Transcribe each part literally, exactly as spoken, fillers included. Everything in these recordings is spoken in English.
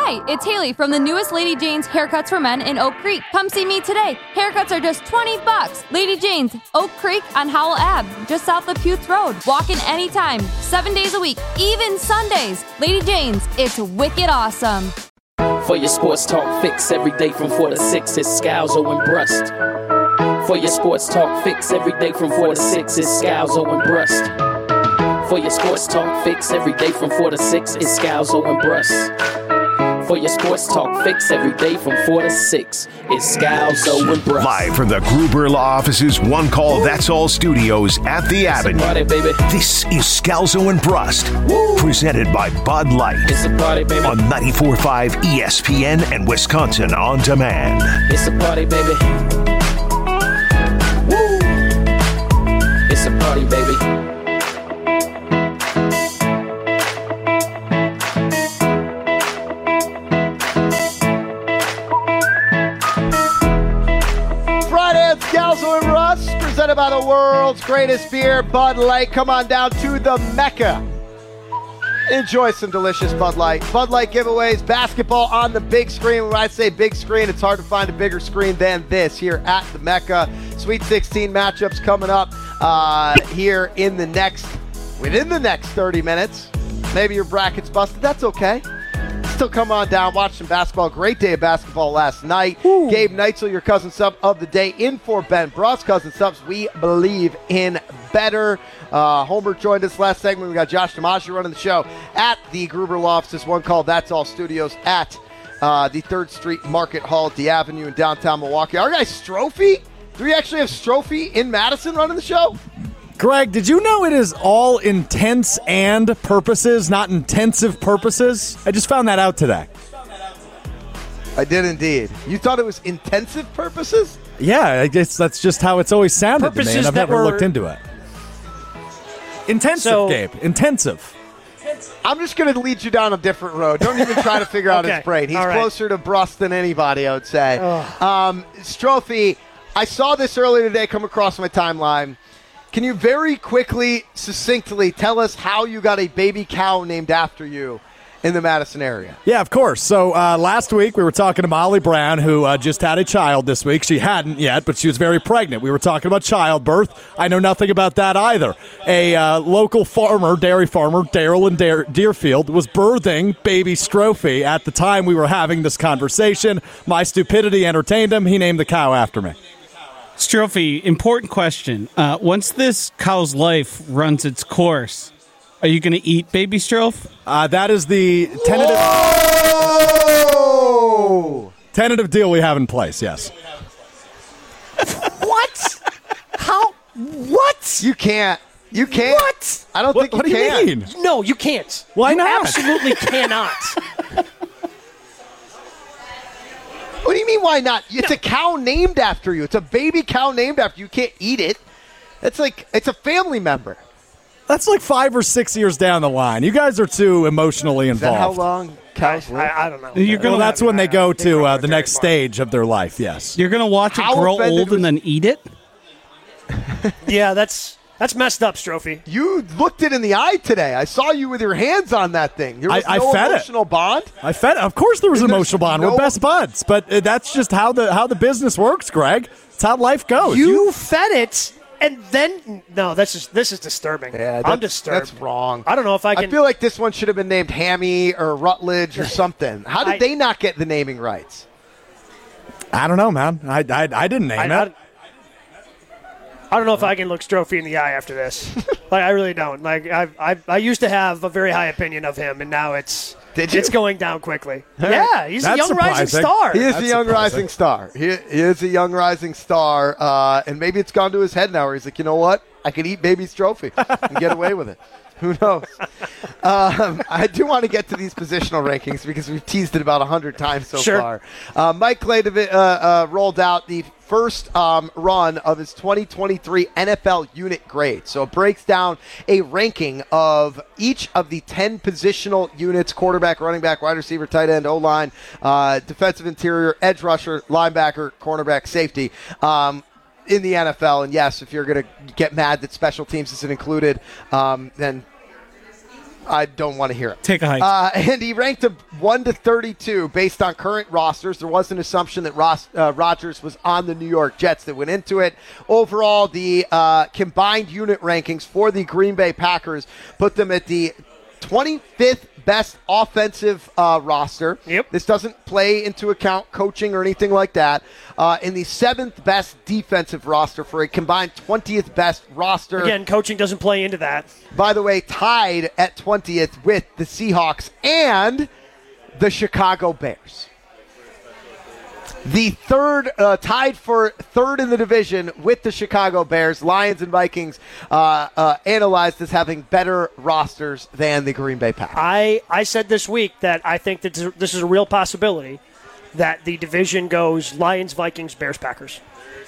Hi, it's Haley from the newest Lady Jane's Haircuts for Men in Oak Creek. Come see me today. Haircuts are just twenty bucks. Lady Jane's, Oak Creek on Howell Ave, just south of Puth Road. Walk in anytime, seven days a week, even Sundays. Lady Jane's, it's wicked awesome. For your sports talk fix every day from four to six, it's Scalzo and Brust. For your sports talk fix every day from four to six, it's Scalzo and Brust. For your sports talk fix every day from four to six, it's Scalzo and Brust. For your sports talk fix every day from four to six, it's Scalzo and Brust. Live from the Gruber Law Office's One Call That's All studios at the Avenue. Party, baby. This is Scalzo and Brust, Woo. Presented by Bud Light. It's a party, baby. On ninety-four point five E S P N and Wisconsin On Demand. It's a party, baby. Woo. It's a party, baby. Scalzo and Russ, presented by the world's greatest beer, Bud Light. Come on down to the Mecca. Enjoy some delicious Bud Light. Bud Light giveaways, basketball on the big screen. When I say big screen, it's hard to find a bigger screen than this here at the Mecca. Sweet sixteen matchups coming up uh, here in the next, within the next thirty minutes. Maybe your bracket's busted. That's okay. Still come on down, watch some basketball. Great day of basketball last night. Ooh. Gabe Neitzel, your cousin sub of the day, in for Ben Bruss. Cousin subs, we believe in better. Uh, Homer joined us last segment. We got Josh DiMaggio running the show at the Gruber Law Office's One Call That's All studios at uh, the third Street Market Hall at the Avenue in downtown Milwaukee. Our guy Strophy, do we actually have Strophy in Madison running the show? Greg, did you know it is all intents and purposes, not intensive purposes? I just found that out today. I did indeed. You thought it was intensive purposes? Yeah, I guess that's just how it's always sounded purposes to me, and I've that never were... looked into it. Intensive, so... Gabe. Intensive. I'm just going to lead you down a different road. Don't even try to figure okay. out his brain. He's right. closer to Brust than anybody, I would say. Um, Strophy, I saw this earlier today come across my timeline. Can you very quickly, succinctly tell us how you got a baby cow named after you in the Madison area? Yeah, of course. So uh, last week we were talking to Molly Brown, who uh, just had a child this week. She hadn't yet, but she was very pregnant. We were talking about childbirth. I know nothing about that either. A uh, local farmer, dairy farmer, Daryl in Dare- Deerfield, was birthing baby Strophy at the time we were having this conversation. My stupidity entertained him. He named the cow after me. Strophy, important question. Uh, once this cow's life runs its course, are you going to eat baby Stroph? Uh, that is the tentative Whoa! tentative deal we have in place, yes. What? How? What? You can't. You can't. What? I don't What, think you what do you can. mean? No, you can't. Why you not? absolutely cannot. What do you mean, why not? It's no. a cow named after you. It's a baby cow named after you. You can't eat it. It's like, it's a family member. That's like five or six years down the line. You guys are too emotionally involved. Is that how long cows live? I, I don't know. You're gonna, well, that's when they go to uh, the next far. stage of their life, yes. You're going to watch How it grow old was- and then eat it? Yeah, that's that's messed up, Strophy. You looked it in the eye today. I saw you with your hands on that thing. There was I- I no fed it. emotional bond. I fed. Of course, there was an There's emotional bond. no- We're best buds, but uh, that's just how the how the business works, Greg. It's how life goes. You fed it, and then no, that's just this is disturbing. Yeah, I'm that's, disturbed. that's wrong. I don't know if I can. I feel like this one should have been named Hammy or Rutledge or something. How did I- they not get the naming rights? I don't know, man. I I, I didn't name I, it. I, I don't know if I can look Strophy in the eye after this. Like I really don't. Like I I I used to have a very high opinion of him, and now it's Did you? it's going down quickly. Yeah, he's That's a young rising surprising. star. He is That's a young surprising. rising star. He, he is a young rising star, uh, and maybe it's gone to his head now where he's like, you know what? I could eat baby's trophy and get away with it. Who knows? Um, I do want to get to these positional rankings because we've teased it about one hundred times so Sure. far. Uh, Mike Clay uh, uh, rolled out the first um, run of his twenty twenty-three N F L unit grade. So it breaks down a ranking of each of the ten positional units: quarterback, running back, wide receiver, tight end, O-line, uh, defensive interior, edge rusher, linebacker, cornerback, safety. Um, in the N F L, and yes, if you're going to get mad that special teams isn't included, um, then I don't want to hear it. Take a hike. Uh, and he ranked them one to thirty-two based on current rosters. There was an assumption that Ross, uh, Rodgers was on the New York Jets that went into it. Overall, the uh, combined unit rankings for the Green Bay Packers put them at the twenty-fifth best offensive uh, roster. Yep. This doesn't play into account coaching or anything like that. Uh, in the seventh best defensive roster for a combined twentieth best roster. Again, coaching doesn't play into that. By the way, tied at twentieth with the Seahawks and the Chicago Bears. The third, uh, tied for third in the division with the Chicago Bears. Lions and Vikings uh, uh, analyzed as having better rosters than the Green Bay Packers. I, I said this week that I think that this is a real possibility that the division goes Lions, Vikings, Bears, Packers.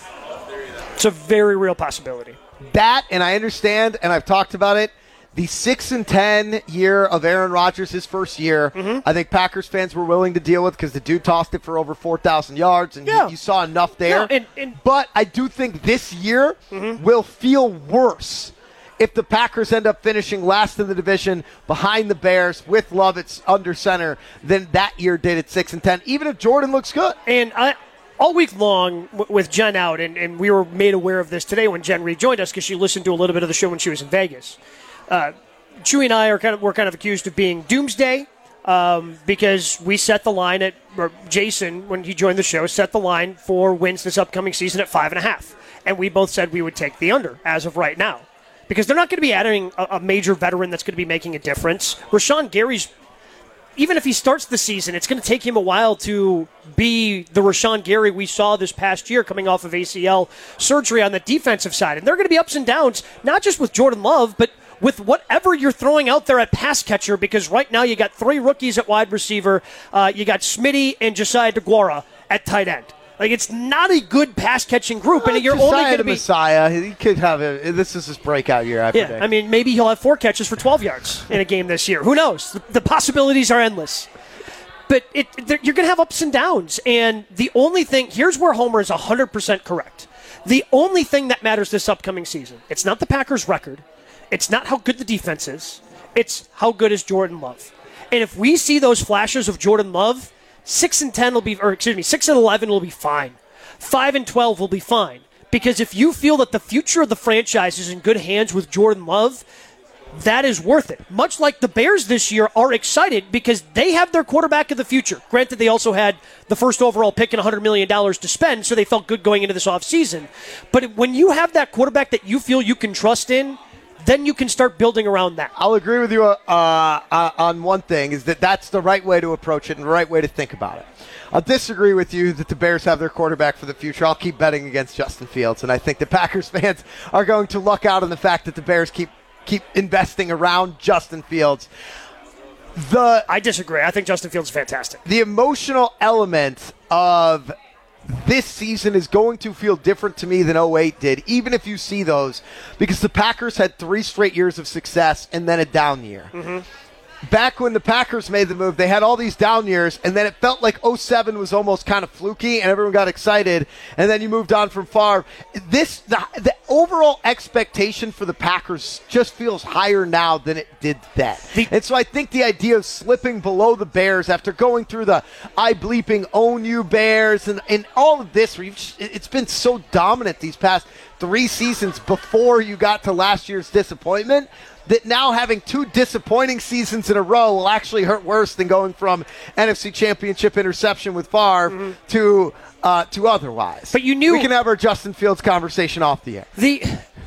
It's a very real possibility. That, and I understand, and I've talked about it, the six and ten year of Aaron Rodgers, his first year, mm-hmm. I think Packers fans were willing to deal with because the dude tossed it for over four thousand yards, and yeah. you, you saw enough there. No, and, and, but I do think this year mm-hmm. will feel worse if the Packers end up finishing last in the division behind the Bears with Love at under center than that year did at six and ten, even if Jordan looks good. And I, all week long w- with Jen out, and, and we were made aware of this today when Jen rejoined us because she listened to a little bit of the show when she was in Vegas. Uh, Chewy and I are kind of we're kind of accused of being doomsday um, because we set the line at or Jason when he joined the show set the line for wins this upcoming season at five and a half, and we both said we would take the under as of right now because they're not going to be adding a, a major veteran that's going to be making a difference. Rashawn Gary's even if he starts the season, it's going to take him a while to be the Rashawn Gary we saw this past year coming off of A C L surgery on the defensive side, and there are going to be ups and downs not just with Jordan Love but with whatever you're throwing out there at pass catcher, because right now you got three rookies at wide receiver. Uh, you got Smitty and Josiah DeGuara at tight end. Like, it's not a good pass-catching group, well, and you're Josiah only going to be... Messiah. He could have a... This is his breakout year, I Yeah, predict. I mean, maybe he'll have four catches for twelve yards in a game this year. Who knows? The, the possibilities are endless. But it, you're going to have ups and downs, and the only thing... Here's where Homer is one hundred percent correct. The only thing that matters this upcoming season, it's not the Packers' record. It's not how good the defense is. It's how good is Jordan Love. And if we see those flashes of Jordan Love, six and ten will be, or excuse me, six and eleven will be fine. Five and twelve will be fine. Because if you feel that the future of the franchise is in good hands with Jordan Love, that is worth it. Much like the Bears this year are excited because they have their quarterback of the future. Granted, they also had the first overall pick and one hundred million dollars to spend, so they felt good going into this offseason. But when you have that quarterback that you feel you can trust in, then you can start building around that. I'll agree with you uh, uh, on one thing, is that that's the right way to approach it and the right way to think about it. I'll disagree with you that the Bears have their quarterback for the future. I'll keep betting against Justin Fields, and I think the Packers fans are going to luck out on the fact that the Bears keep keep investing around Justin Fields. The I disagree. I think Justin Fields is fantastic. The emotional element of this season is going to feel different to me than oh eight did, even if you see those, because the Packers had three straight years of success and then a down year. Mm-hmm. Back when the Packers made the move, they had all these down years, and then it felt like oh seven was almost kind of fluky, and everyone got excited, and then you moved on from Favre. This, the, the overall expectation for the Packers just feels higher now than it did then. The, and so I think the idea of slipping below the Bears after going through the I bleeping own you Bears and, and all of this, where you've just, it's been so dominant these past three seasons before you got to last year's disappointment, that now having two disappointing seasons in a row will actually hurt worse than going from N F C Championship interception with Favre mm-hmm. to uh, to otherwise. But you knew we can have our Justin Fields conversation off the air. The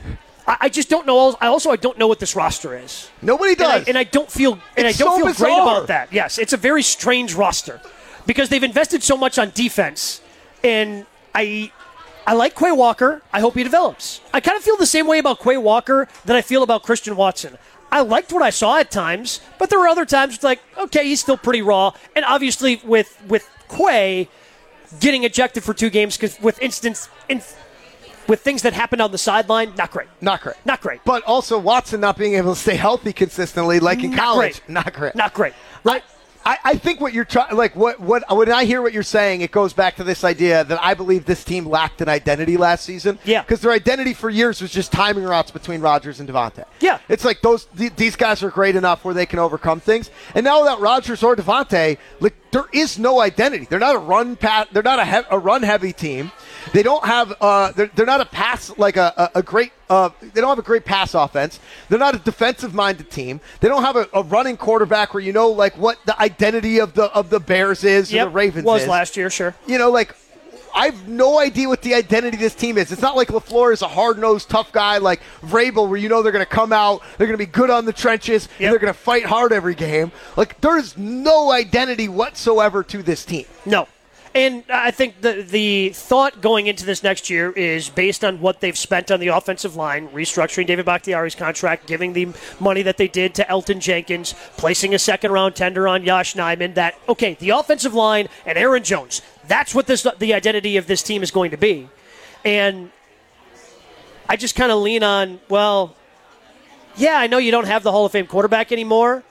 I just don't know. I also I don't know what this roster is. Nobody does, and I, and I don't feel and it's I don't so feel bizarre. great about that. Yes, it's a very strange roster because they've invested so much on defense, and I. I like Quay Walker. I hope he develops. I kind of feel the same way about Quay Walker that I feel about Christian Watson. I liked what I saw at times, but there were other times it's like, okay, he's still pretty raw. And obviously with with Quay getting ejected for two games because with instance in, with things that happened on the sideline, not great. Not great. Not great. But also Watson not being able to stay healthy consistently like in not college. Great. Not great. Not great. Right? I, I think what you're trying, like what, what when I hear what you're saying, it goes back to this idea that I believe this team lacked an identity last season. Yeah. Because their identity for years was just timing routes between Rodgers and Devontae. Yeah. It's like those th- these guys are great enough where they can overcome things. And now without Rodgers or Devontae, like there is no identity. They're not a run pat. They're not a, he- a run heavy team. They don't have. Uh, they're, they're not a pass like a, a, a great. Uh, they don't have a great pass offense. They're not a defensive-minded team. They don't have a, a running quarterback where you know like what the identity of the of the Bears is Yep, or the Ravens was is. last year, sure. You know, like I have no idea what the identity of this team is. It's not like LaFleur is a hard-nosed, tough guy like Vrabel, where you know they're going to come out, they're going to be good on the trenches, Yep. and they're going to fight hard every game. Like there's no identity whatsoever to this team. No. And I think the the thought going into this next year is based on what they've spent on the offensive line, restructuring David Bakhtiari's contract, giving the money that they did to Elton Jenkins, placing a second-round tender on Josh Nijman, that, okay, the offensive line and Aaron Jones, that's what this the identity of this team is going to be. And I just kind of lean on, well, yeah, I know you don't have the Hall of Fame quarterback anymore,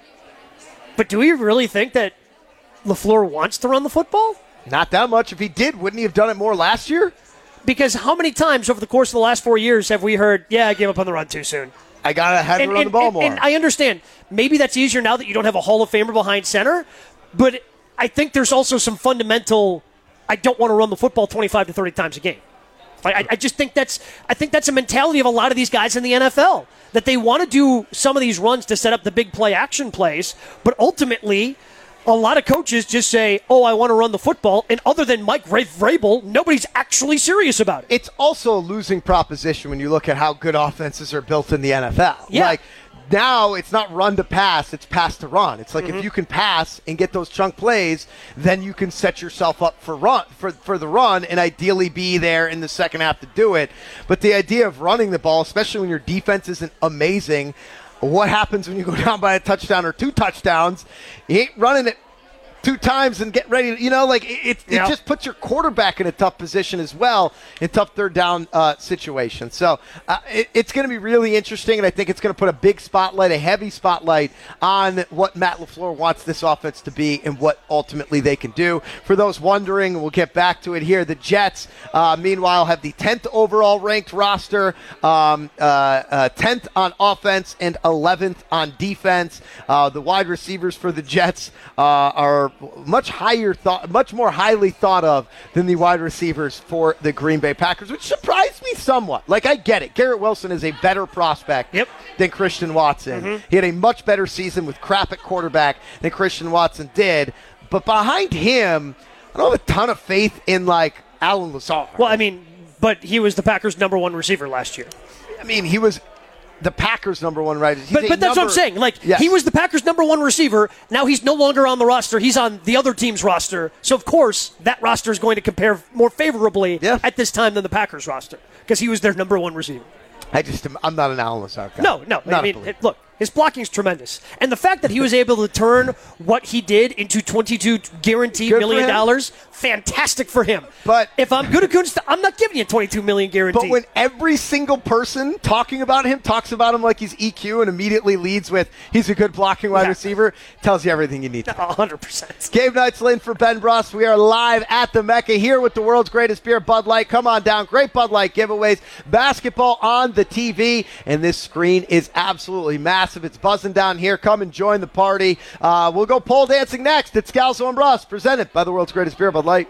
but do we really think that LaFleur wants to run the football? Not that much. If he did, wouldn't he have done it more last year? Because how many times over the course of the last four years have we heard, yeah, I gave up on the run too soon? I got to have to And, run and, the ball and, more. and I understand. Maybe that's easier now that you don't have a Hall of Famer behind center. But I think there's also some fundamental, I don't want to run the football twenty-five to thirty times a game. I, I just think that's I think that's a mentality of a lot of these guys in the N F L, that they want to do some of these runs to set up the big play action plays, but ultimately a lot of coaches just say, oh, I want to run the football, and other than Mike Vrabel, nobody's actually serious about it. It's also a losing proposition when you look at how good offenses are built in the N F L. Yeah. Like, now it's not run to pass, it's pass to run. It's like Mm-hmm. if you can pass and get those chunk plays, then you can set yourself up for run for, for the run and ideally be there in the second half to do it. But the idea of running the ball, especially when your defense isn't amazing, what happens when you go down by a touchdown or two touchdowns? You ain't running it two times and get ready to, you know, like it, it, Yeah. it just puts your quarterback in a tough position as well in tough third down uh, situations. So uh, it, it's going to be really interesting, and I think it's going to put a big spotlight, a heavy spotlight on what Matt LaFleur wants this offense to be and what ultimately they can do. For those wondering, we'll get back to it here. The Jets, uh, meanwhile, have the tenth overall ranked roster, um, uh, uh, tenth on offense and eleventh on defense. Uh, the wide receivers for the Jets uh, are much higher thought, much more highly thought of than the wide receivers for the Green Bay Packers, which surprised me somewhat. Like, I get it. Garrett Wilson is a better prospect Yep. than Christian Watson. Mm-hmm. He had a much better season with crap at quarterback than Christian Watson did. But behind him, I don't have a ton of faith in, like, Alan Lazard. Well, I mean, but he was the Packers' number one receiver last year. I mean, he was the Packers' number one right. He's But, a but that's what I'm number- saying. Like, Yes. he was the Packers' number one receiver. Now he's no longer on the roster. He's on the other team's roster. So, of course, that roster is going to compare more favorably Yeah. at this time than the Packers' roster because he was their number one receiver. I just, I'm not an Alan Lazard guy. No, no. Not I a mean, believer. it- look, his blocking's tremendous. And the fact that he was able to turn what he did into twenty-two guaranteed Good for million him. dollars, fantastic for him. But- if I'm Gutekunst, I'm not giving you twenty-two million guaranteed. But when every single person talking about him talks about him like he's E Q and immediately leads with he's a good blocking wide Yeah. receiver, tells you everything you need to know. one hundred percent. Gabe Knights in for Ben Bruss. We are live at the Mecca here with the world's greatest beer, Bud Light. Come on down. Great Bud Light giveaways. Basketball on the T V. And this screen is absolutely massive. It's buzzing down here. Come and join the party. Uh, we'll go pole dancing next. It's Scalzo and Bruss, presented by the world's greatest beer, Bud Light.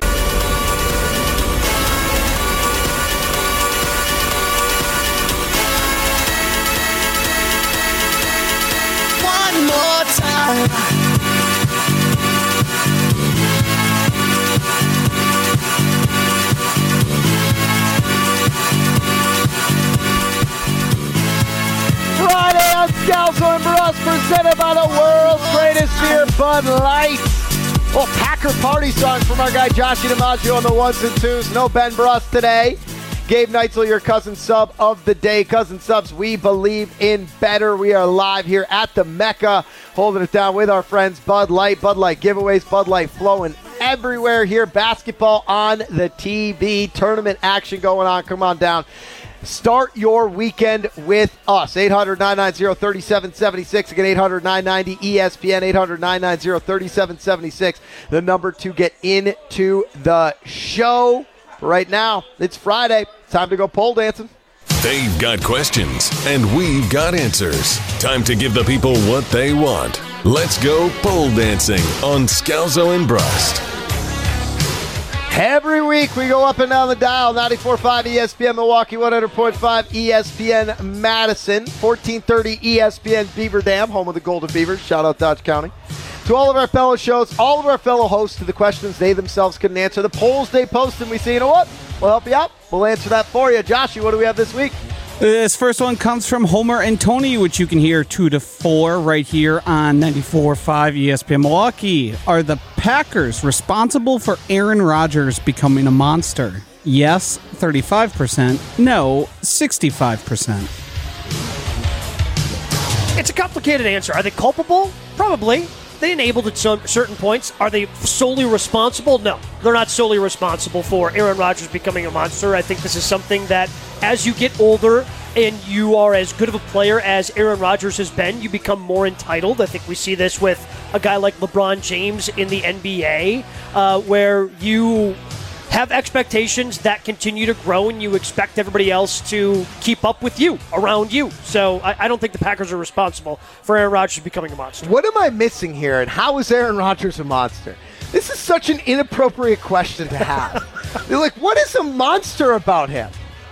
One more time. Friday on Scalzo and Bruss, presented by the world's greatest beer, Bud Light. Well, Packer party song from our guy Joshie DiMaggio on the ones and twos. No Ben Bruss today. Gabe Neitzel, your cousin sub of the day. Cousin subs, we believe in better. We are live here at the Mecca, holding it down with our friends Bud Light. Bud Light giveaways, Bud Light flowing everywhere here. Basketball on the T V. Tournament action going on. Come on down. Start your weekend with us. eight hundred, nine nine zero, three seven seven six. Again, eight hundred, nine ninety, E S P N, eight hundred, nine nine zero, three seven seven six. The number to get into the show. Right now, it's Friday. Time to go pole dancing. They've got questions, and we've got answers. Time to give the people what they want. Let's go pole dancing on Scalzo and Brust. Every week we go up and down the dial, ninety-four point five E S P N Milwaukee, one hundred point five E S P N Madison, fourteen thirty E S P N Beaver Dam, home of the Golden Beavers. Shout out Dodge County. To all of our fellow shows, all of our fellow hosts, to the questions they themselves couldn't answer, the polls they post, and we say, you know what? We'll help you out. We'll answer that for you. Joshy, what do we have this week? This first one comes from Homer and Tony, which you can hear two to four right here on ninety-four point five E S P N Milwaukee. Are the Packers responsible for Aaron Rodgers becoming a monster? Yes, thirty-five percent. No, sixty-five percent. It's a complicated answer. Are they culpable? Probably. They enabled at some certain points. Are they solely responsible? No, they're not solely responsible for Aaron Rodgers becoming a monster. I think this is something that as you get older and you are as good of a player as Aaron Rodgers has been, you become more entitled. I think we see this with a guy like LeBron James in the N B A, uh, where you have expectations that continue to grow and you expect everybody else to keep up with you, around you. So I, I don't think the Packers are responsible for Aaron Rodgers becoming a monster. What am I missing here, and how is Aaron Rodgers a monster? This is such an inappropriate question to have. They're like, what is a monster about him?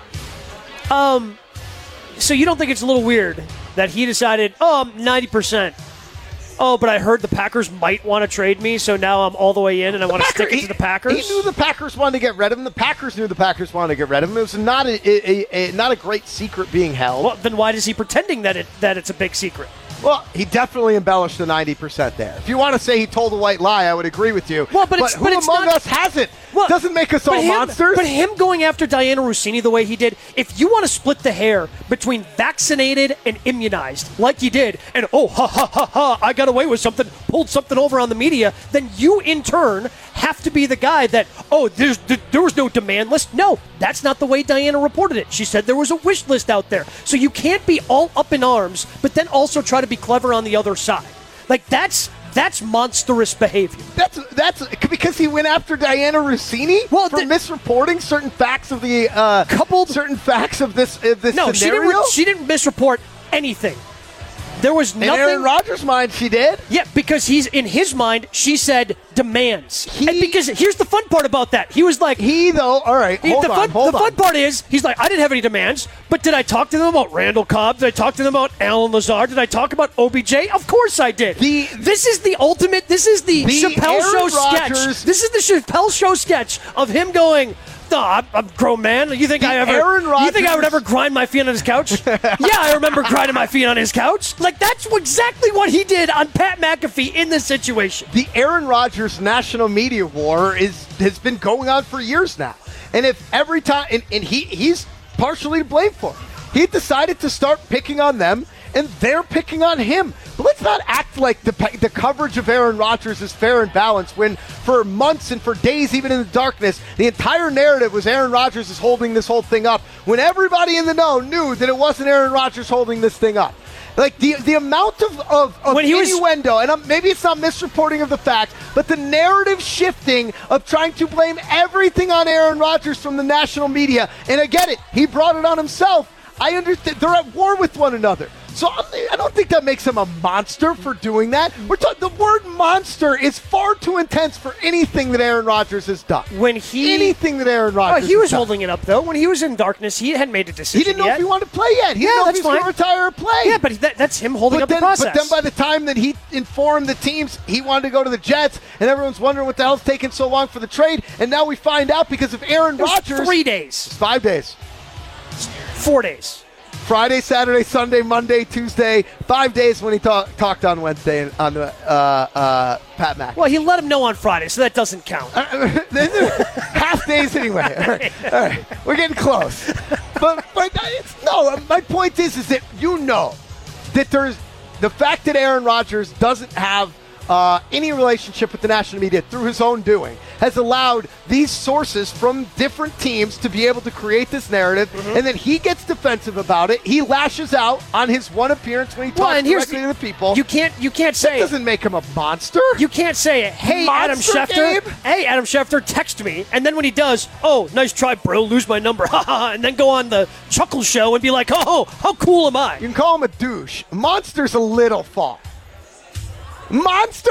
Um, so you don't think it's a little weird that he decided, oh, I'm ninety percent. Oh, but I heard the Packers might want to trade me, so now I'm all the way in, and I want to stick it to the Packers. He knew the Packers wanted to get rid of him. The Packers knew the Packers wanted to get rid of him. It was not a, a, a, a not a great secret being held. Well, then why is he pretending that it that it's a big secret? Well, he definitely embellished the ninety percent there. If you want to say he told a white lie, I would agree with you. Well, but, but it's, who but it's among not, us hasn't? Well, doesn't make us all him, monsters. But him going after Diana Rossini the way he did, if you want to split the hair between vaccinated and immunized, like he did, and oh, ha, ha, ha, ha, I got away with something, pulled something over on the media, then you, in turn, have to be the guy that, oh, there's, there was no demand list. No, that's not the way Diana reported it. She said there was a wish list out there. So you can't be all up in arms, but then also try to be clever on the other side. Like, that's that's monstrous behavior. That's that's because he went after Diana Rossini well, for th- misreporting certain facts of the uh, coupled certain facts of this uh, this no, scenario. No, she didn't. She didn't misreport anything. There was nothing. In Aaron Rodgers' mind, she did. Yeah, because he's in his mind, she said demands. He, and because here's the fun part about that. He was like, he though. All right, he, hold the on, fun, hold The on. fun part is, he's like, I didn't have any demands, but did I talk to them about Randall Cobb? Did I talk to them about Alan Lazard? Did I talk about O B J? Of course I did. The, this is the ultimate. This is the, the Chappelle Aaron Show Rodgers, sketch. This is the Chappelle Show sketch of him going, no, I'm, I'm a grown man. You think the I ever? Aaron Rodgers, you think I would ever grind my feet on his couch? Yeah, I remember grinding my feet on his couch. Like, that's exactly what he did on Pat McAfee in this situation. The Aaron Rodgers national media war is has been going on for years now, and if every time, and, and he he's partially to blame for it. He decided to start picking on them, and they're picking on him. But let's not act like the the coverage of Aaron Rodgers is fair and balanced when for months and for days, even in the darkness, the entire narrative was Aaron Rodgers is holding this whole thing up when everybody in the know knew that it wasn't Aaron Rodgers holding this thing up. Like, the the amount of, of, of when he innuendo, was, and I'm, maybe it's not misreporting of the facts, but the narrative shifting of trying to blame everything on Aaron Rodgers from the national media. And I get it. He brought it on himself. I understand. They're at war with one another. So I don't think that makes him a monster for doing that. We're talking, the word monster is far too intense for anything that Aaron Rodgers has done. When he anything that Aaron Rodgers, oh, he was has done. holding it up though. When he was in darkness, he hadn't made a decision. He didn't know yet. if he wanted to play yet. He yeah, didn't know that's if he was going to retire or play. Yeah, but that, that's him holding but up then, the process. But then by the time that he informed the teams he wanted to go to the Jets, and everyone's wondering what the hell's taking so long for the trade, and now we find out because of Aaron Rodgers. Three days, five days, four days. Friday, Saturday, Sunday, Monday, Tuesday, five days when he talk, talked on Wednesday on the uh, uh, Pat Mac. Well, he let him know on Friday, so that doesn't count. Uh, half days anyway. All right, all right. We're getting close. But, but it's, no, my point is, is that you know that there's the fact that Aaron Rodgers doesn't have uh, any relationship with the national media through his own doing has allowed these sources from different teams to be able to create this narrative, mm-hmm. and then he gets defensive about it. He lashes out on his one appearance when he well, talks and here's directly the, to the people. You can't, you can't say that doesn't it. make him a monster. You can't say it. Hey, monster Adam Schefter. Gabe? Hey, Adam Schefter, text me. And then when he does, oh, nice try, bro. Lose my number. And then go on the Chuckle Show and be like, oh, how cool am I? You can call him a douche. Monster's a little far. Monster?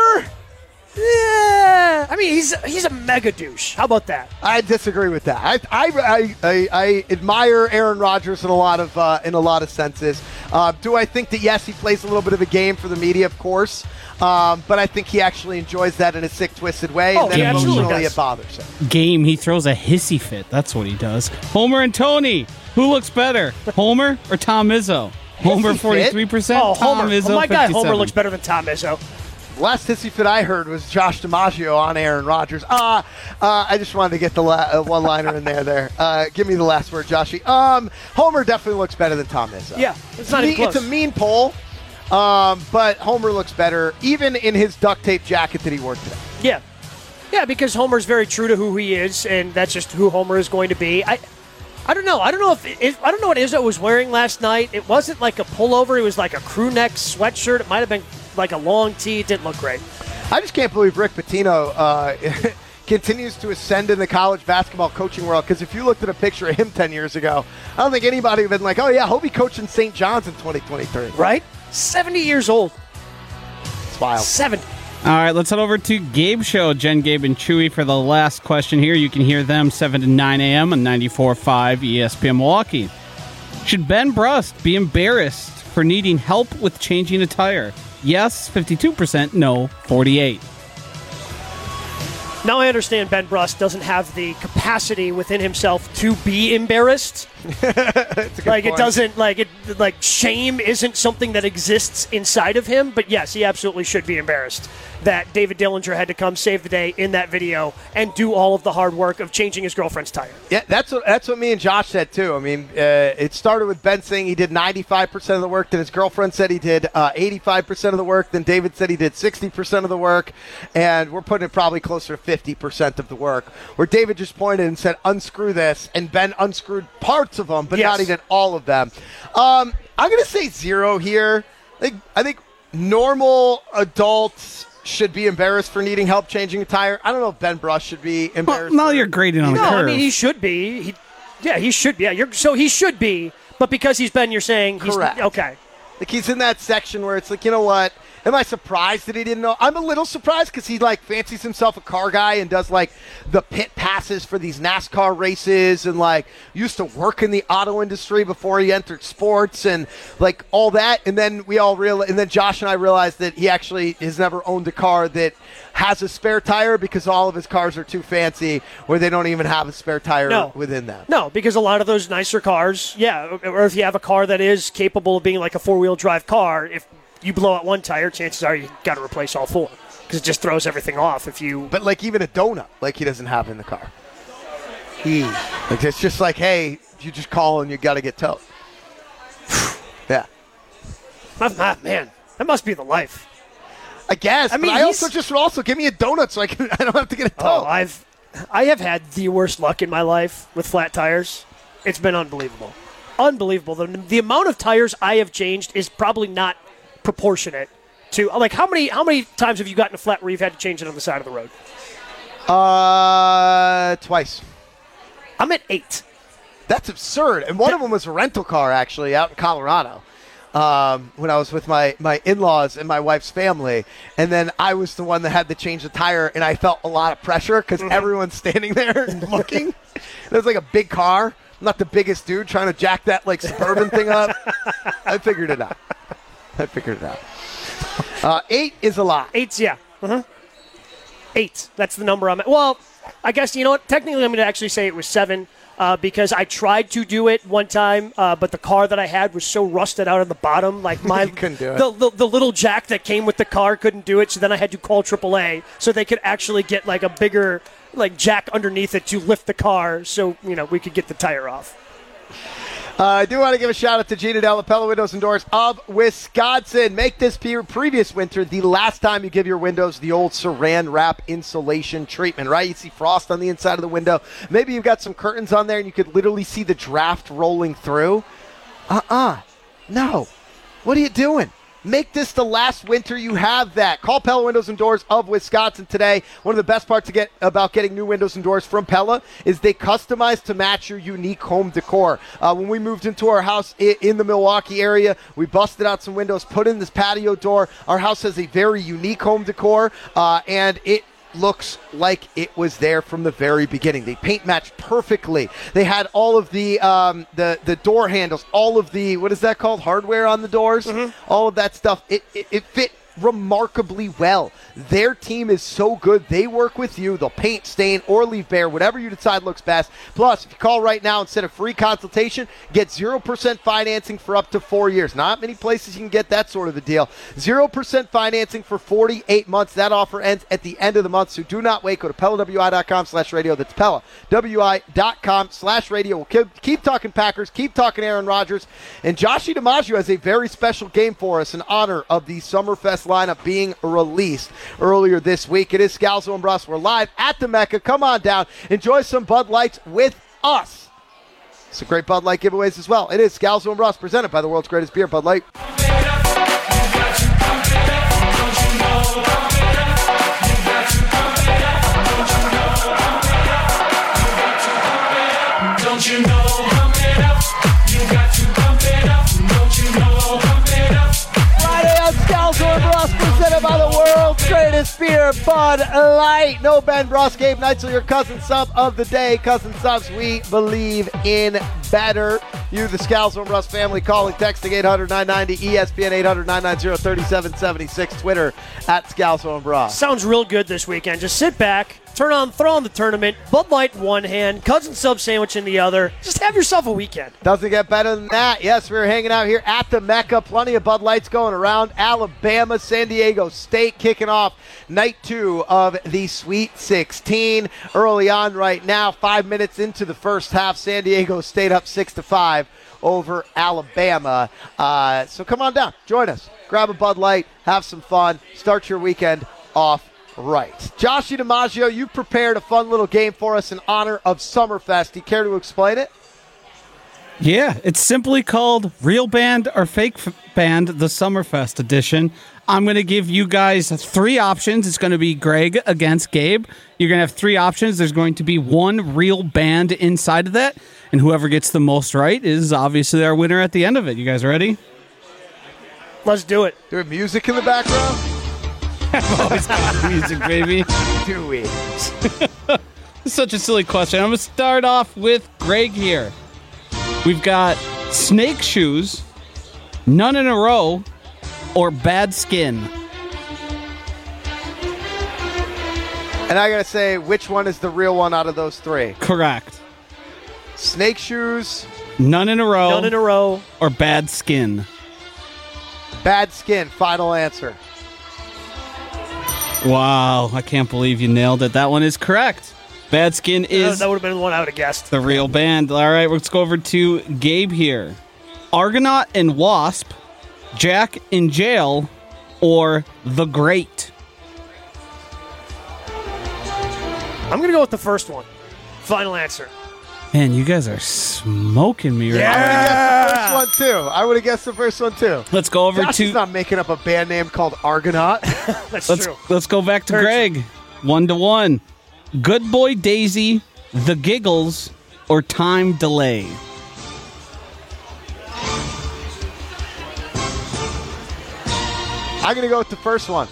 Yeah. I mean, he's he's a mega douche. How about that? I disagree with that. I I, I, I, I admire Aaron Rodgers in a lot of uh, in a lot of senses. Uh, do I think that yes, he plays a little bit of a game for the media, of course. Um, but I think he actually enjoys that in a sick, twisted way, oh, and then yeah, emotionally it bothers him. Game, he throws a hissy fit. That's what he does. Homer and Tony, who looks better, Homer or Tom Izzo? Homer forty-three percent. Oh, Tom Homer. Izzo Oh, my guy fifty-seven. Homer looks better than Tom Izzo. Last hissy fit I heard was Josh DiMaggio on Aaron Rodgers. Uh, uh, I just wanted to get the la- uh, one-liner in there. There, uh, give me the last word, Joshy. Um, Homer definitely looks better than Tom Izzo. Yeah, it's not Me- even close. It's a mean poll, um, but Homer looks better, even in his duct tape jacket that he wore today. Yeah, yeah, because Homer's very true to who he is, and that's just who Homer is going to be. I, I don't know. I don't know if it, I don't know what Izzo was wearing last night. It wasn't like a pullover. It was like a crew neck sweatshirt. It might have been like a long tee. It didn't look great. I just can't believe Rick Pitino uh, continues to ascend in the college basketball coaching world, because if you looked at a picture of him ten years ago, I don't think anybody would have been like, oh, yeah, I hope he coached in Saint John's in twenty twenty-three. Right? seventy years old. It's wild. seventy. All right, let's head over to Gabe Show. Jen, Gabe, and Chewy for the last question here. You can hear them seven to nine a.m. on ninety-four point five E S P N Milwaukee. Should Ben Brust be embarrassed for needing help with changing a tire? Yes, fifty-two percent. No, forty-eight. Now I understand Ben Brust doesn't have the capacity within himself to be embarrassed. Like it doesn't like it like shame isn't something that exists inside of him, but yes, he absolutely should be embarrassed that David Dillinger had to come save the day in that video and do all of the hard work of changing his girlfriend's tire. Yeah, that's what that's what me and Josh said too. I mean, uh, it started with Ben saying he did ninety-five percent of the work, then his girlfriend said he did uh, eighty-five percent of the work, then David said he did sixty percent of the work, and we're putting it probably closer to fifty percent of the work, where David just pointed and said, unscrew this, and Ben unscrewed parts of them, but yes. not even all of them. Um, I'm going to say zero here. I think, I think normal adults should be embarrassed for needing help changing a tire. I don't know if Ben Brust should be embarrassed. Well, now for, you're grading on no, the curve. I mean, he should be. He, yeah, he should be. Yeah, you're, so he should be, but because he's Ben, you're saying he's Correct. okay. Like he's in that section where it's like, you know what? Am I surprised that he didn't know? I'm a little surprised because he like fancies himself a car guy and does like the pit passes for these NASCAR races and like used to work in the auto industry before he entered sports and like all that. And then we all real and then Josh and I realized that he actually has never owned a car that has a spare tire because all of his cars are too fancy where they don't even have a spare tire no. within them. No, because a lot of those nicer cars, yeah, or if you have a car that is capable of being like a four-wheel drive car, if you blow out one tire, chances are you got to replace all four because it just throws everything off if you... But like even a donut, like he doesn't have in the car. He, like it's just like, hey, you just call and you got to get towed. Yeah. Ah, man, that must be the life. I guess. I mean, but I he's- also just would also give me a donut so I can I don't have to get a towed. Oh, I've I have had the worst luck in my life with flat tires. It's been unbelievable. Unbelievable. The, the amount of tires I have changed is probably not proportionate to like how many how many times have you gotten a flat where you've had to change it on the side of the road? Uh, twice. I'm at eight. That's absurd. And one of them was a rental car actually out in Colorado. Um, when I was with my, my in-laws and my wife's family, and then I was the one that had to change the tire, and I felt a lot of pressure because mm-hmm. everyone's standing there and looking. It was like a big car. I'm not the biggest dude trying to jack that like Suburban thing up. I figured it out. I figured it out. Uh, eight is a lot. Eight's, yeah. Uh-huh. Eight. That's the number I'm at. Well, I guess, you know what? Technically, I'm going to actually say it was seven. Uh, because I tried to do it one time, uh, but the car that I had was so rusted out on the bottom, like my couldn't do it. The, the the little jack that came with the car couldn't do it. So then I had to call triple A so they could actually get like a bigger like jack underneath it to lift the car, so you know we could get the tire off. Uh, I do want to give a shout out to Gina Della, Pella Windows and Doors of Wisconsin. Make this pe- previous winter the last time you give your windows the old saran wrap insulation treatment, right? You see frost on the inside of the window. Maybe you've got some curtains on there and you could literally see the draft rolling through. Uh-uh. No. What are you doing? Make this the last winter you have that. Call Pella Windows and Doors of Wisconsin today. One of the best parts to get about getting new windows and doors from Pella is they customize to match your unique home decor. Uh, when we moved into our house i- in the Milwaukee area, we busted out some windows, put in this patio door. Our house has a very unique home decor, uh, and it looks like it was there from the very beginning. They paint matched perfectly. They had all of the um, the the door handles, all of the, what is that called, hardware on the doors, mm-hmm. all of that stuff. It, it it fit remarkably well. Their team is so good. They work with you. They'll paint, stain, or leave bare, whatever you decide looks best. Plus, if you call right now and set a free consultation, get zero percent financing for up to four years. Not many places you can get that sort of a deal. zero percent financing for forty-eight months. That offer ends at the end of the month, so do not wait. Go to Pella W I dot com slash radio. That's Pella W I dot com slash radio. We'll keep, keep talking Packers, keep talking Aaron Rodgers, and Joshie DiMaggio has a very special game for us in honor of the Summerfest lineup being released earlier this week. It is Scalzo and Brust. We're live at the Mecca. Come on down. Enjoy some Bud Lights with us. It's a great Bud Light giveaways as well. It is Scalzo and Brust, presented by the world's greatest beer, Bud Light. Don't you know, pump it up. You got to pump it up. Don't you know, pump it up. Friday on Scalzo and Brust, presented by the world's greatest beer, Bud Light. No Ben Brust, Gabe Neitzel, your cousin sub of the day. Cousin subs, we believe in better. You, the Scalzo and Brust family, calling, texting eight hundred nine ninety E S P N, eight hundred nine ninety thirty-seven seventy-six, Twitter at Scalzo and Brust. Sounds real good this weekend. Just sit back, turn on, throw on the tournament, Bud Light in one hand, cousin sub sandwich in the other. Just have yourself a weekend. Doesn't get better than that. Yes, we're hanging out here at the Mecca. Plenty of Bud Lights going around. Alabama, San Diego State kicking off night two of the Sweet sixteen. Early on right now, five minutes into the first half, San Diego State up six to five over Alabama. Uh, so come on down. Join us. Grab a Bud Light. Have some fun. Start your weekend off right. Joshie DiMaggio, you prepared a fun little game for us in honor of Summerfest. Do you care to explain it? Yeah, it's simply called Real Band or Fake F- Band, the Summerfest edition. I'm going to give you guys three options. It's going to be Greg against Gabe. You're going to have three options. There's going to be one real band inside of that, and whoever gets the most right is obviously our winner at the end of it. You guys ready? Let's do it. Do we have music in the background? I've always got music, baby. Do we? Such a silly question. I'm going to start off with Greg here. We've got Snake Shoes, None in a Row, or Bad Skin. And I gotta say, which one is the real one out of those three? Correct. Snake Shoes, None in a Row, None in a Row, or Bad Skin. Bad Skin. Final answer. Wow, I can't believe you nailed it. That one is correct. Bad Skin is that would have been the one I would have guessed. the real band. All right, let's go over to Gabe here. Argonaut and Wasp, Jack in Jail, or The Great. I'm going to go with the first one. Final answer. Man, you guys are smoking me right I would now. have guessed the first one too. I would have guessed the first one too. Let's go over Josh to is not making up a band name called Argonaut. That's let's true. let's go back to Hurts. Greg. One to one. Good Boy Daisy, The Giggles, or Time Delay. I'm gonna go with the first one.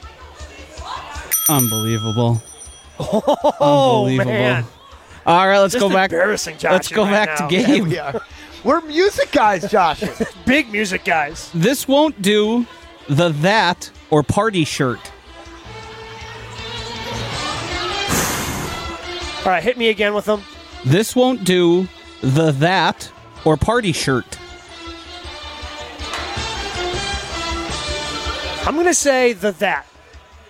Unbelievable. Oh, Unbelievable. man. All right, let's Just go back. embarrassing, Josh. Let's go right back now. to Yeah, Gabe. we are. We're music guys, Josh. Big music guys. This won't do the That or Party Shirt. All right, hit me again with them. This won't do the That or Party Shirt. I'm going to say the that.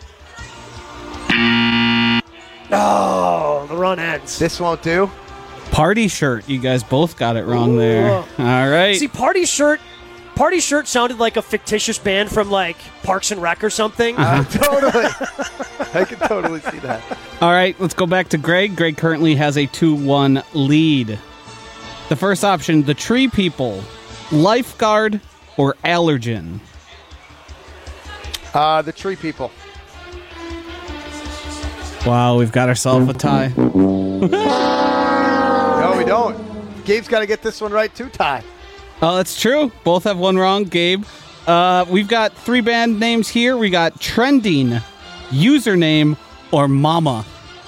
Oh, the run ends. This won't do. Party shirt. You guys both got it wrong there. Ooh. All right. See, Party Shirt Party Shirt sounded like a fictitious band from, like, Parks and Rec or something. Uh, totally. I can totally see that. All right, let's go back to Greg. Greg currently has a two one lead. The first option, the Tree People, Lifeguard, or Allergen? Uh, the Tree People. Wow, we've got ourselves a tie. No, we don't. Gabe's got to get this one right, too, Ty. Oh, that's true. Both have one wrong, Gabe. Uh, we've got three band names here. We got Trending, Username, or Mama.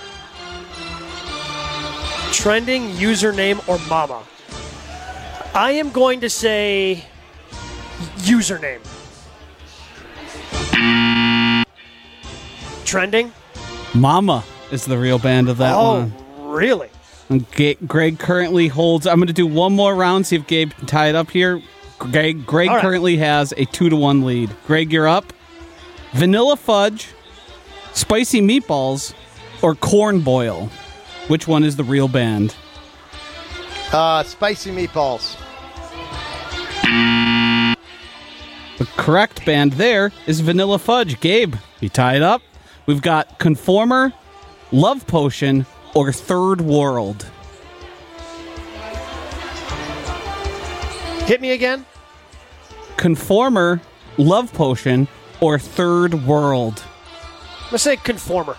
Trending, Username, or Mama. I am going to say Username. Trending? Mama is the real band of that oh, one. really? And Ga- Greg currently holds... I'm going to do one more round, see if Gabe can tie it up here. Greg, Greg right. currently has a two to one lead. Greg, you're up. Vanilla Fudge, Spicy Meatballs, or Corn Boil? Which one is the real band? Uh, Spicy Meatballs. The correct band there is Vanilla Fudge. Gabe, you tie it up. We've got Conformer, Love Potion, or Third World. Hit me again. Conformer, Love Potion, or Third World. Let's say Conformer.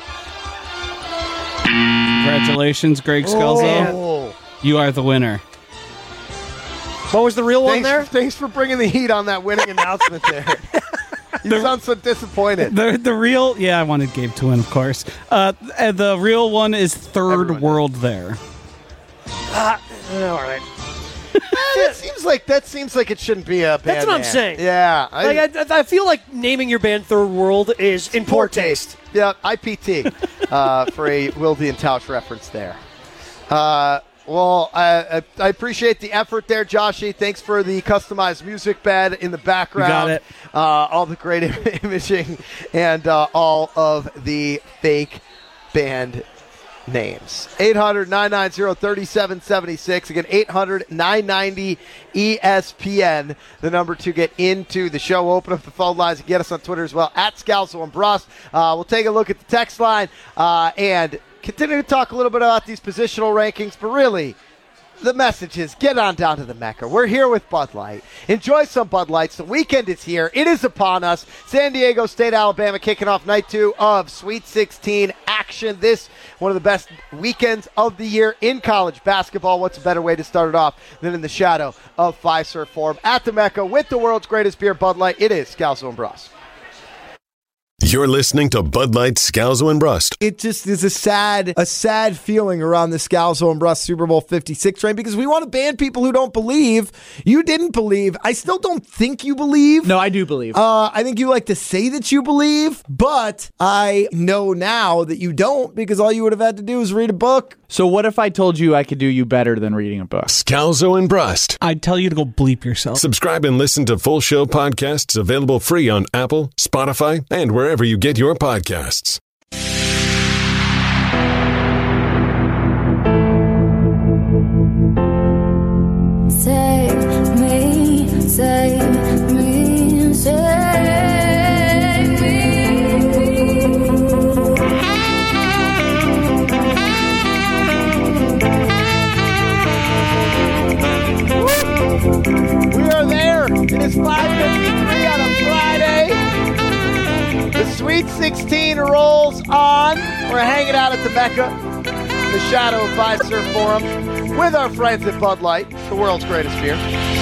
Congratulations, Greg Scalzo. Oh. You are the winner. What was the real one Thanks, there? thanks for bringing the heat on that winning announcement there. You sound so disappointed. The the real, yeah, I wanted Gabe to win, of course. Uh, uh, the real one is Third Everyone World there. Uh, all right. that seems like that seems like it shouldn't be a band That's what I'm name. saying. Yeah, I, Like, I, I feel like naming your band Third World is in poor taste. Yeah, I P T uh, for a Wilde and Tausch reference there. Uh, well, I, I, I appreciate the effort there, Joshy. Thanks for the customized music bed in the background. You got it. Uh, all the great imaging and uh, all of the fake band names. eight hundred, nine nine zero, three seven seven six. Again, eight hundred, nine ninety, E S P N. The number to get into the show. Open up the phone lines and get us on Twitter as well, at Scalzo and Brust. Uh, we'll take a look at the text line uh, and continue to talk a little bit about these positional rankings, but really, the message is get on down to the Mecca. We're here with Bud Light. Enjoy some Bud Lights. The weekend is here. It is upon us. San Diego State, Alabama, kicking off night two of Sweet sixteen action. This, one of the best weekends of the year in college basketball. What's a better way to start it off than in the shadow of Fiserv Forum at the Mecca with the world's greatest beer, Bud Light. It is Scalzo and Brust. You're listening to Bud Light, Scalzo and Brust. It just is a sad, a sad feeling around the Scalzo and Brust Super Bowl fifty-six train because we want to ban people who don't believe. You didn't believe. I still don't think you believe. No, I do believe. Uh, I think you like to say that you believe, but I know now that you don't because all you would have had to do is read a book. So what if I told you I could do you better than reading a book? Scalzo and Brust. I'd tell you to go bleep yourself. Subscribe and listen to full show podcasts available free on Apple, Spotify, and wherever you get your podcasts. Save me, save me, save me. We are there. It is five fifty-three on a Friday. The Sweet sixteen rolls on. We're hanging out at the Mecca in the shadow of Fiserv Forum with our friends at Bud Light, the world's greatest beer.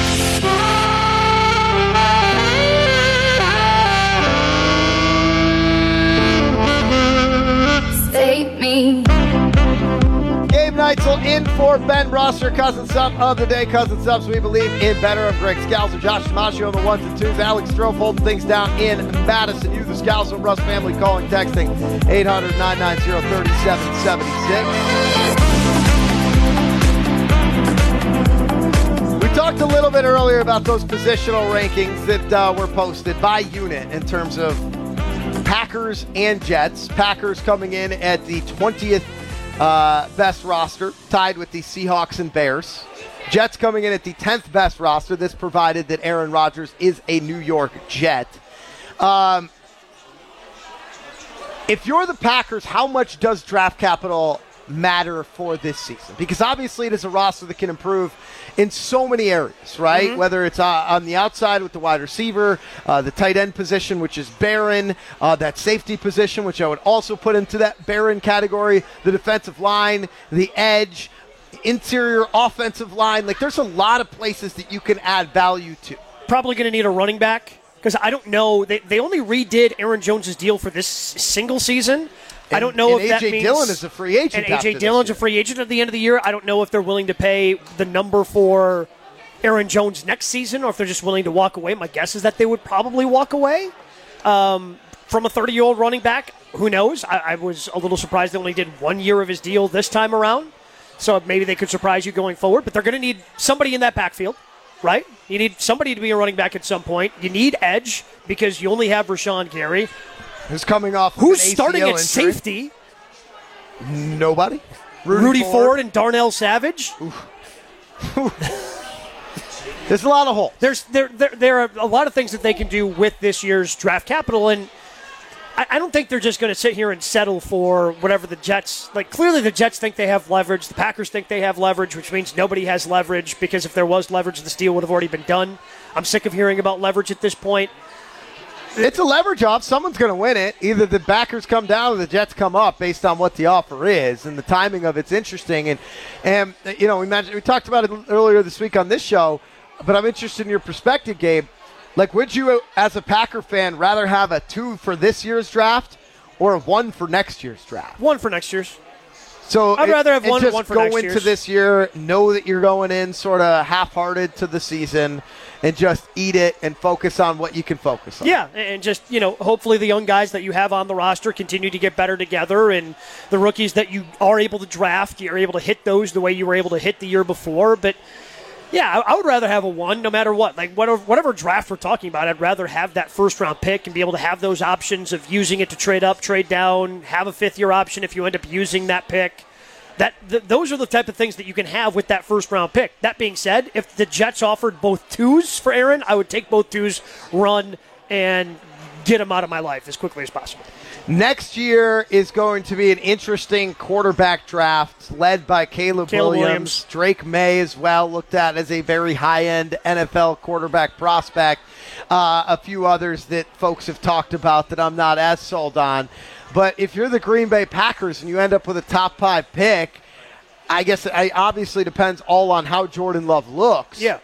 Save me. Gabe Neitzel in for Ben Brosser, Cousin Sub of the day. Cousin Subs, we believe in better. I'm Greg Scalzo, Josh Maggio on the ones and twos. Alex Stroh holding things down in Madison. You, the Scalzo and Russ family, calling, texting eight hundred, nine nine zero, three seven seven six. We talked a little bit earlier about those positional rankings that uh, were posted by unit in terms of Packers and Jets. Packers coming in at the twentieth uh, best roster, tied with the Seahawks and Bears. Jets coming in at the tenth best roster. This provided that Aaron Rodgers is a New York Jet. Um, if you're the Packers, how much does draft capital matter for this season? Because obviously it is a roster that can improve in so many areas, right? Mm-hmm. Whether it's uh, on the outside with the wide receiver, uh, the tight end position, which is barren, uh, that safety position, which I would also put into that barren category, the defensive line, the edge, interior offensive line. Like, there's a lot of places that you can add value to. Probably going to need a running back because I don't know. They, they only redid Aaron Jones' deal for this single season. And, I don't know if A J that means... Dillon is a free agent. And A J Dillon's a free agent at the end of the year. I don't know if they're willing to pay the number for Aaron Jones next season or if they're just willing to walk away. My guess is that they would probably walk away um, from a thirty-year-old running back. Who knows? I, I was a little surprised they only did one year of his deal this time around. So maybe they could surprise you going forward. But they're going to need somebody in that backfield, right? You need somebody to be a running back at some point. You need edge because you only have Rashawn Gary. Who's coming off of Who's an starting A C L at injury. safety? Nobody. Rudy, Rudy Ford. Ford and Darnell Savage. There's a lot of holes. There's there, there there are a lot of things that they can do with this year's draft capital, and I, I don't think they're just going to sit here and settle for whatever the Jets like. Clearly, the Jets think they have leverage. The Packers think they have leverage, which means nobody has leverage because if there was leverage, this deal would have already been done. I'm sick of hearing about leverage at this point. It's a leverage off. Someone's going to win it. Either the backers come down or the Jets come up based on what the offer is. And the timing of it's interesting. And, and you know, we mentioned, we talked about it earlier this week on this show, but I'm interested in your perspective, Gabe. Like, would you, as a Packer fan, rather have a two for this year's draft or a one for next year's draft? One for next year's. So I'd it, rather have one, just one for go next into year's. this year, know that you're going in sort of half-hearted to the season, and just eat it and focus on what you can focus on. Yeah, and just, you know, hopefully the young guys that you have on the roster continue to get better together, and the rookies that you are able to draft, you're able to hit those the way you were able to hit the year before. But, yeah, I, I would rather have a one no matter what. Like, whatever, whatever draft we're talking about, I'd rather have that first-round pick and be able to have those options of using it to trade up, trade down, have a fifth-year option if you end up using that pick. That th- those are the type of things that you can have with that first-round pick. That being said, if the Jets offered both twos for Aaron, I would take both twos, run, and get him out of my life as quickly as possible. Next year is going to be an interesting quarterback draft led by Caleb, Caleb Williams. Williams. Drake May as well, looked at as a very high-end N F L quarterback prospect. Uh, a few others that folks have talked about that I'm not as sold on. But if you're the Green Bay Packers and you end up with a top five pick, I guess it obviously depends all on how Jordan Love looks. Yeah.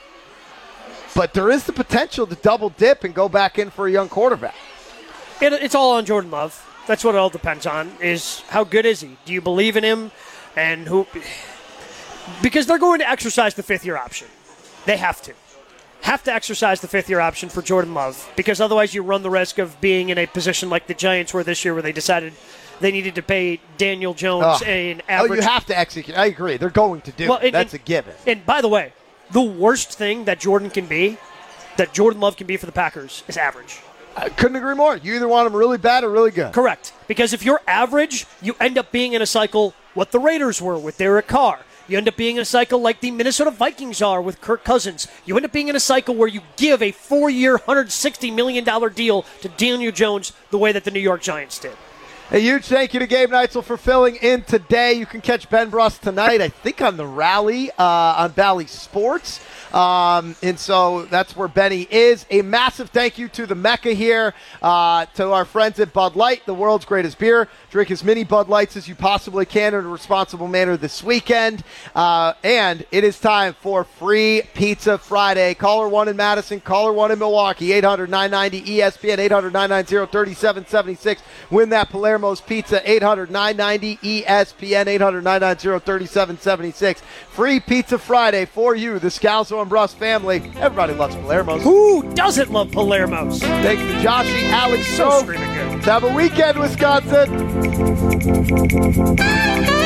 But there is the potential to double dip and go back in for a young quarterback. It, it's all on Jordan Love. That's what it all depends on, is how good is he? Do you believe in him? And who? Because they're going to exercise the fifth-year option. They have to. Have to exercise the fifth-year option for Jordan Love, because otherwise you run the risk of being in a position like the Giants were this year where they decided they needed to pay Daniel Jones oh. an average. Oh, you have to execute. I agree. They're going to do well, it. And, That's and, a given. And by the way, the worst thing that Jordan can be, that Jordan Love can be for the Packers, is average. I couldn't agree more. You either want him really bad or really good. Correct. Because if you're average, you end up being in a cycle what the Raiders were with Derek Carr. You end up being in a cycle like the Minnesota Vikings are with Kirk Cousins. You end up being in a cycle where you give a four-year, one hundred sixty million dollars deal to Daniel Jones the way that the New York Giants did. A huge thank you to Gabe Neitzel for filling in today. You can catch Ben Bruss tonight, I think, on the Rally uh, on Valley Sports. Um, and so that's where Benny is. A massive thank you to the Mecca here, uh, to our friends at Bud Light, the world's greatest beer. Drink as many Bud Lights as you possibly can in a responsible manner this weekend. Uh, and it is time for Free Pizza Friday. Caller one in Madison, caller one in Milwaukee, eight hundred nine ninety E S P N, eight hundred nine ninety thirty-seven seventy-six. Win that Palermo's Pizza, eight hundred nine ninety E S P N, eight hundred nine ninety thirty-seven seventy-six. Free Pizza Friday for you, the Scalzo and Bruss family. Everybody loves Palermo's. Who doesn't love Palermo's? Thanks to Joshy, Alex, so so screaming good. Have a weekend, Wisconsin.